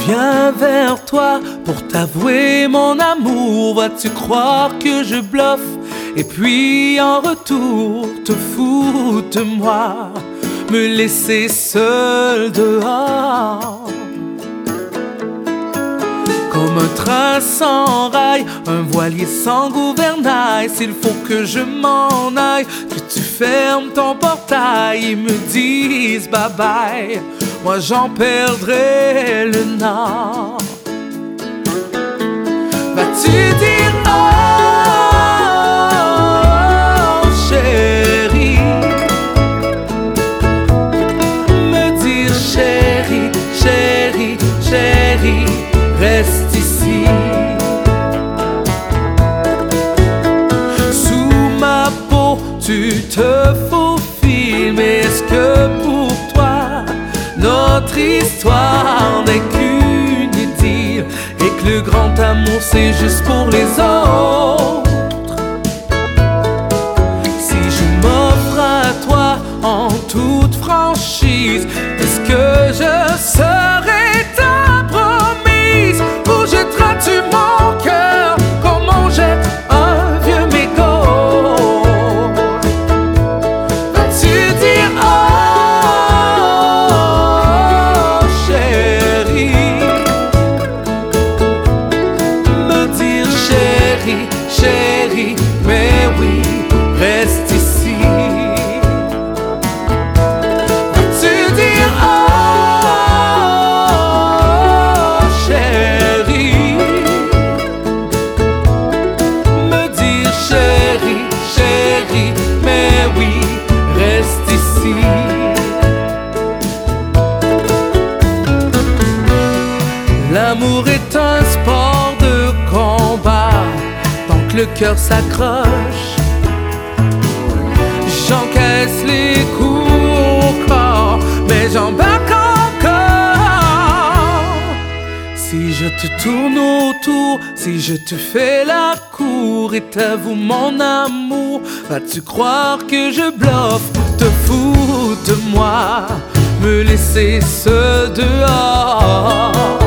viens vers toi pour t'avouer mon amour. Vas-tu croire que je bluffe et puis en retour te fous de moi, me laisser seul dehors? Comme un train sans rail, un voilier sans gouvernail, s'il faut que je m'en aille, que tu fermes ton portail et me dises bye bye, moi j'en perdrai le nord. Vas-tu dire oh chérie, me dire chérie, chérie, chérie, reste ici. Sous ma peau tu te faufiles, mais est-ce que pour toi notre histoire n'est qu'une idylle et que le grand amour c'est juste pour les autres? Si je m'offre à toi en toute franchise, est-ce que je serai ta promise? Ou jetteras-tu mon cœur comme on jette un vieux mégot? Vas-tu dire oh chérie, me dire chérie, chérie, mais oui, reste ici. Vas-tu dire oh chérie, me dire chérie, chérie, mais oui, reste ici. L'amour est un sport de combat, tant que le cœur s'accroche, j'encaisse les coups au corps, mais j'embarque encore. Si je te tourne autour, si je te fais la cour et t'avoue mon amour, vas-tu croire que je bluffe, te fous de moi, me laisser seul dehors?